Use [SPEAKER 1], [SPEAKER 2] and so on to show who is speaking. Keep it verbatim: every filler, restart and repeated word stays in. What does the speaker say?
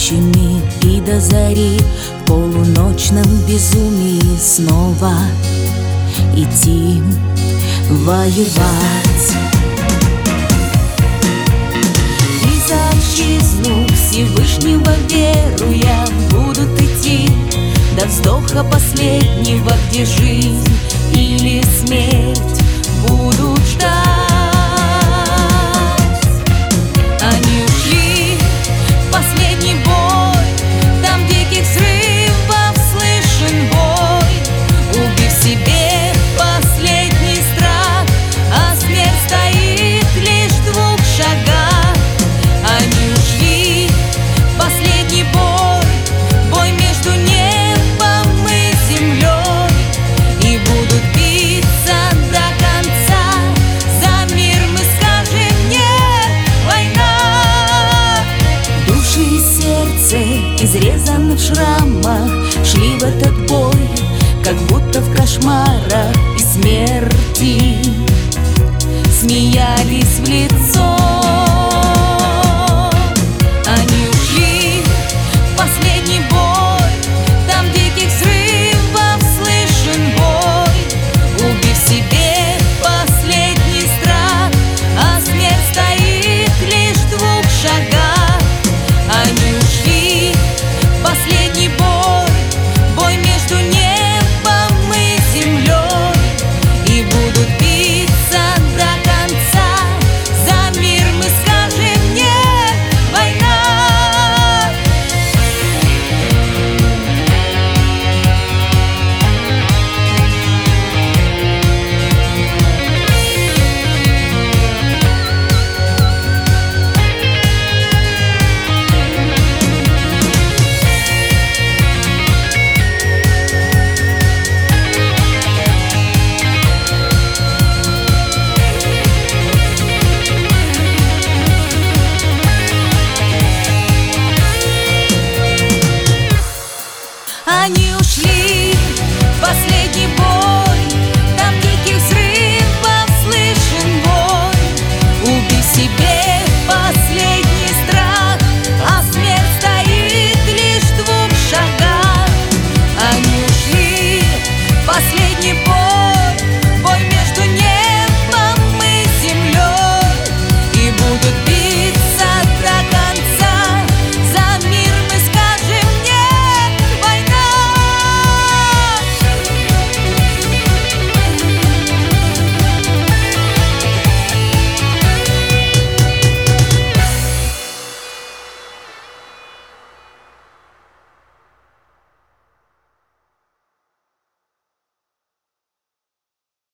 [SPEAKER 1] тучами и до зари в полуночном безумии снова идти воевать. И за отчизну Всевышнего веруя будут идти до вздоха последнего, где жизнь или смерть будут ждать. Они ушли в последний бой, там диких взрывов слышен бой, убив себе последний страх, а смерть стоит лишь в двух шагах. Они ушли в последний бой, бой между небом и землей, и будут биться до конца. За мир мы скажем нет, война. Души и сердце, изрезаны в шрамах, шли в этот бой, как будто в кошмарах и смерти, смеялись в лицо.